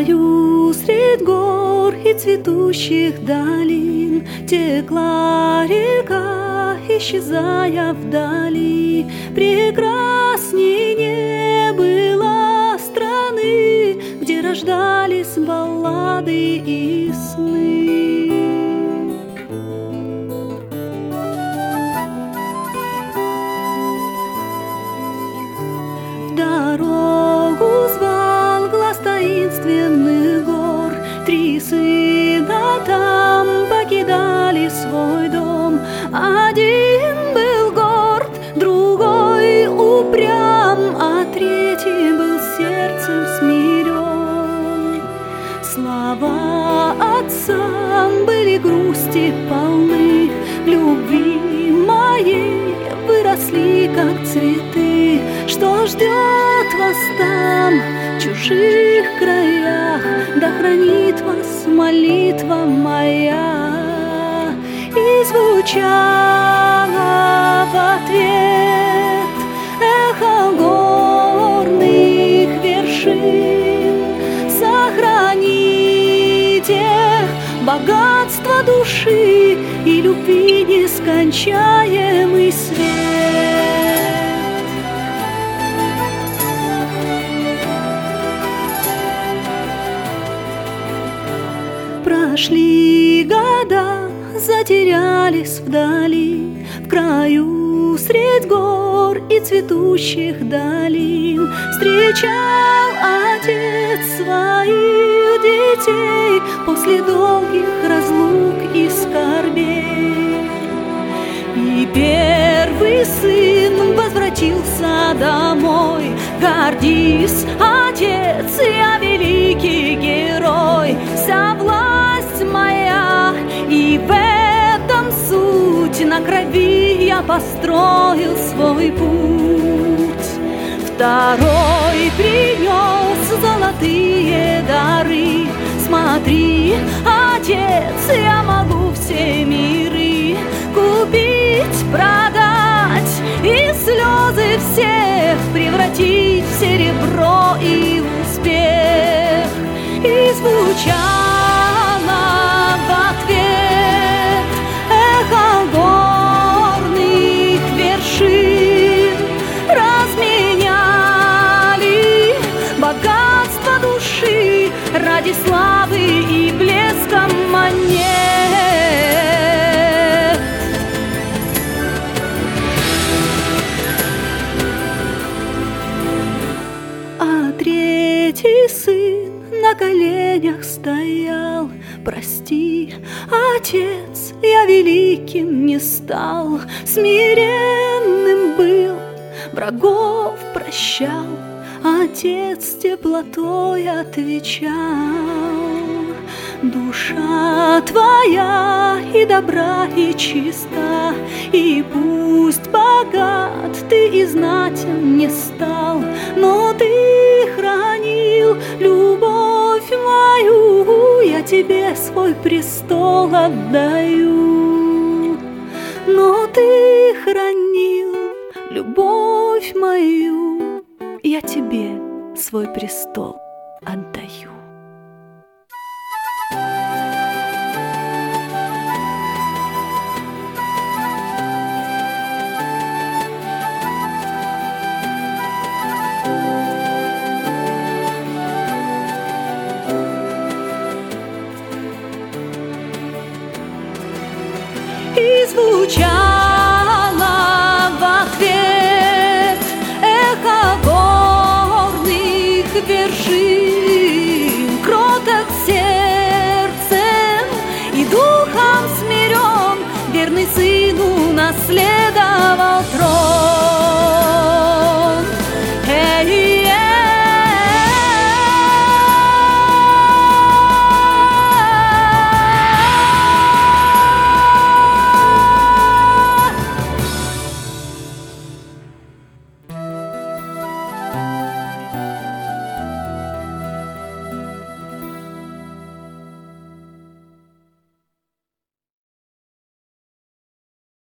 краю средь гор и цветущих долин текла река, исчезая вдали. Прекрасней не было страны, где рождались баллады и сны. В дорогу звал глаз таинственных гор. Три сына там покидали свой дом. Один был горд, другой упрям, а третий был сердцем смирен. Слова отца были грусти полны, любви моей выросли, как цветы. Что ждет вас там, в чужих краях? Да хранит вас молитва моя. И звучало в ответ эхо горных вершин: сохраните богатство души и любви нескончаемый свет. Прошли года, затерялись вдали, в краю средь гор и цветущих долин. Встречал отец своих детей после долгих разлук и скорбей. И первый сын возвратился домой. Гордись, отец, я великий герой. Вся власть моя, и в этом суть. На крови я построил свой путь. Второй принес золотые дары. Смотри, отец, я могу все миры купить, продать и слезы всех превратить в серебро и успех. И звучало в ответ эхо горных вершин: разменяли богатство души ради славы и блеска монет. А третий сын на коленях стоял. Прости, отец, я великим не стал. Смиренным был, врагов прощал. Отец теплотой отвечал: душа твоя и добра, и чиста, и пусть богат ты и знатен не стал, но ты хранил любовь мою, я тебе свой престол отдаю. Но ты хранил любовь мою, я тебе свой престол отдаю.